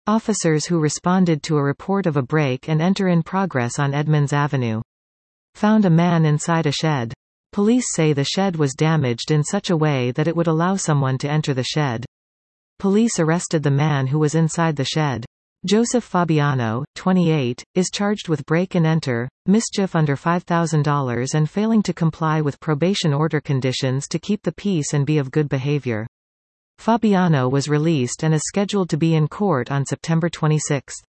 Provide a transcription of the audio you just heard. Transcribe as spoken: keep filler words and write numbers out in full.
Officers who responded to a report of a break and enter in progress on Edmonds Avenue found a man inside a shed. Police say the shed was damaged in such a way that it would allow someone to enter the shed. Police arrested the man who was inside the shed. Joseph Fabiano, twenty-eight, is charged with break and enter, mischief under five thousand dollars and failing to comply with probation order conditions to keep the peace and be of good behavior. Fabiano was released and is scheduled to be in court on September twenty-sixth.